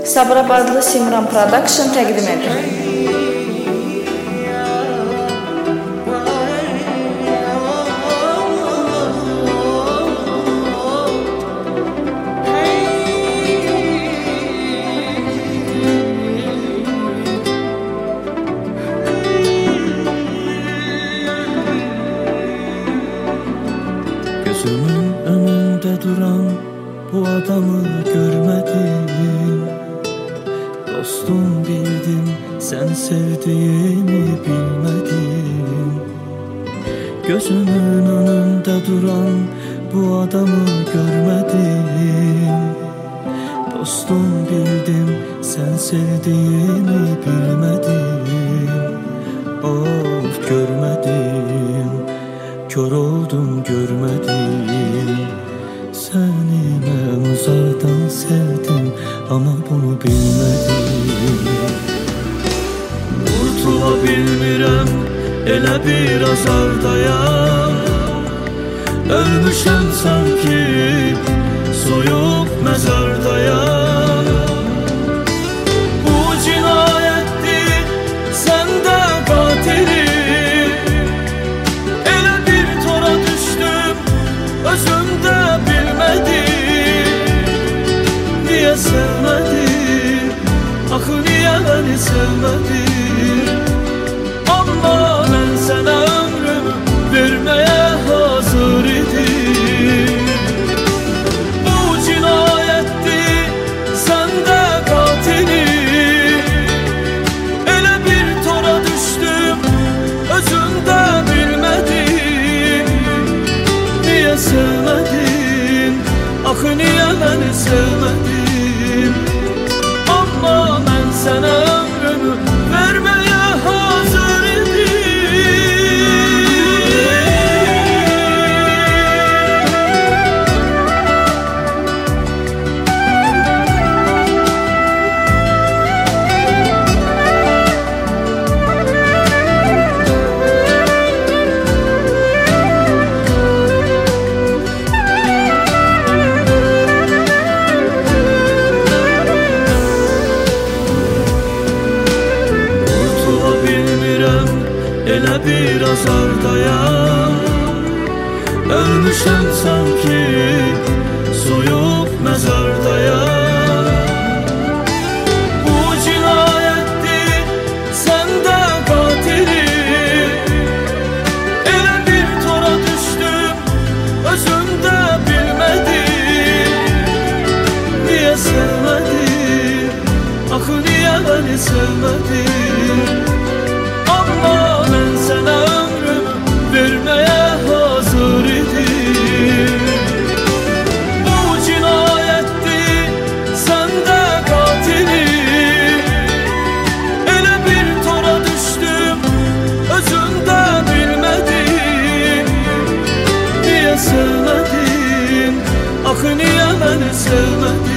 Sabirabadlı Simran Production təqdim edir. Gözümün önünde duran bu adamı görmedim. Dostum bildim, sen sevdiğini bilmedin. Gözümün önünde duran bu adamı görmedim. Dostum bildim, sen sevdiğini bilmedin. Of görmedim, kör oldum görmedim. Seni ben uzaktan sevdim ama bunu bilmedim. Kurtula bilmirəm, elə bir azardayam. Ölmüşəm sanki, soyuq məzardayam. Bu cinayətdir, sən də qatili. Elə bir tora düşdüm, özüm də bilmədim. Niyə sevmədim, axı niyə məni sevmədim? Amma mən sənə ömrümü verməyə hazır idim. Bu cinayətdir, sən də qatili. Elə bir tora düşdüm, özüm də bilmədim. Niyə sevmədin, axı niyə məni sevmədin? Amma mən sənə ömrümü verməyə hazır idim. Elə bir azardayam. Ölmüşəm sanki, soyuq məzardayam. Bu cinayətdir, sən də qatili. Elə bir tora düşdüm, özüm də bilmədim. Niyə sevmədin, axı niyə məni sevmədin? Amma mən sənə ömrümü verməyə hazır idim. Bu cinayətdir, sən də qatili. Elə bir tora düşdüm, özüm də bilmədim. Niyə sevmədin, axı niyə məni sevmədin?